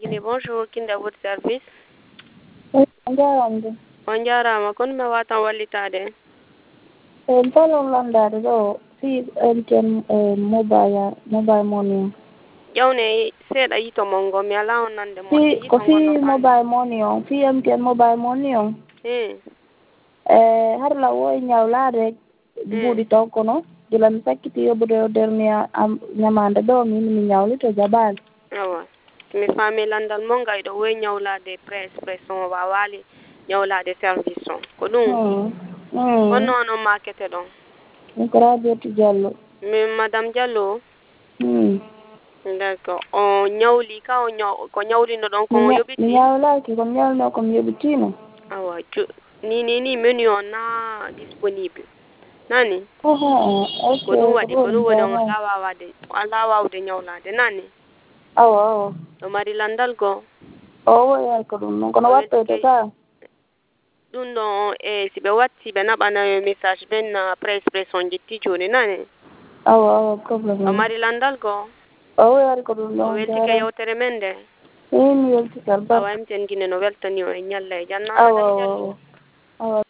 Kine bonjour kinde votre service. Njaarande. On jarama kono mi watan wallitade. Palon landade ɗo fi MTN mobile money. Ƴewne seeɗa yito mon ngo mi ala on nande mo Ko fi mobile money on fi MTN mobile money on. Har la woy ñawlaade buuɗi taw kono gila mi sakkiti yobbude o dernier am ñamande ɗo mi ñawlito jaɓaali. Awa mi faami landal mon gayɗo woy ñawlaade pré-expression o waawali ñawlaade service on ko ɗum honno on makete ɗon min ko Rabiatou Diallo min madame Diallo d'accord o ñawli ka ko ñawlino ɗon ko yoɓiti mi ñawlaaki ko ñawlino ko mi yoɓitiino awa ni menu on na disponible nani ko ɗum waɗi ko ɗum woni on ala waawde ñawlaade nani awa ɗo mari landal goo woyay ko ɗum noon kono wattoyde ka ɗum ɗon si ɓe watti ɓe naɓanayo message ɓen pré-expression jetti jooni nani awa probléme ɗo mari landal goo o woyari ko ɗum o ɗon weltike yewtere men nde mi weltikal awa MTN Guinée no weltani o e ñalla e jannaɓe awa